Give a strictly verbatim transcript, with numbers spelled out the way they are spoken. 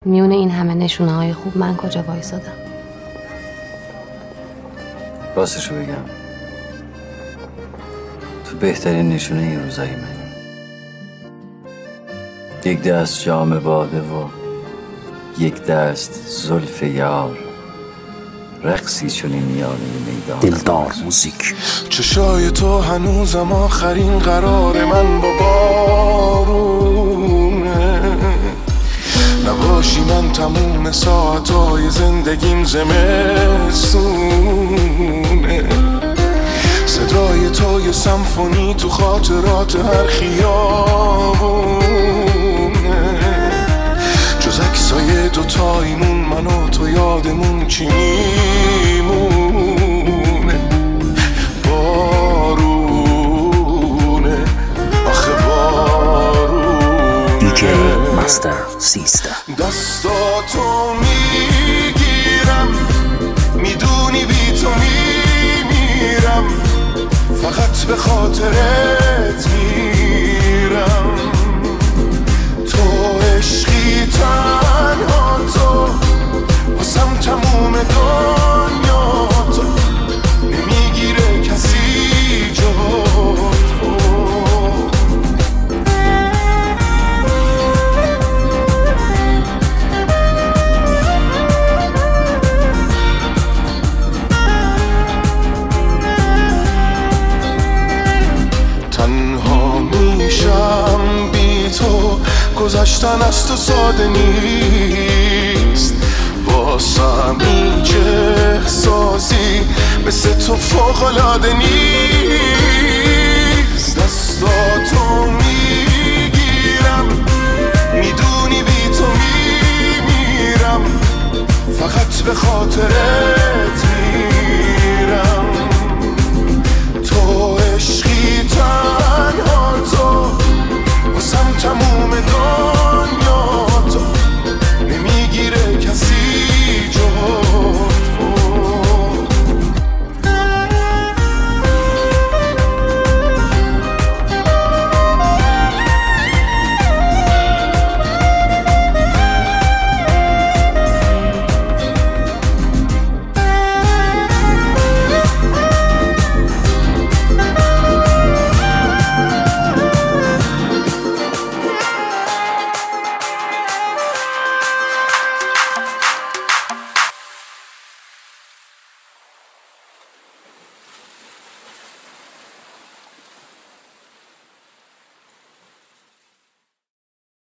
میونه این همه نشونه های خوب من کجا وایسادم؟ راستشو بگم تو بهترین نشونه این روزایی منی. یک دست جام باده و یک دست زلف یار، رقصی چنین میانه میدان. دلدار موزیک. چشای تو هنوزم آخرین قرار من با بارونه، نباشی من تموم ساعتهای زندگیم زمستونه. صدای تو یه سمفونی تو خاطرات هر خیابونه، جز عکسای دوتاییمون من و تو یادمون چی میمونه؟ بارونه، آخه بارونه. دیجی مستر سیستم. دستاتو میگیرم، میدونی بی تو میمیرم، فقط به خاطرت میرم. تو عشقی تنها تو، واسم تموم دنیا تو، نمیگیره کسی جا تو. تنها میشم بی تو، گذشتن از تو ساده نیست، واسم هیچ احساسی مثل تو فوق‌العاده نیست. دستاتو میگیرم، میدونی بی تو میمیرم، فقط به خاطر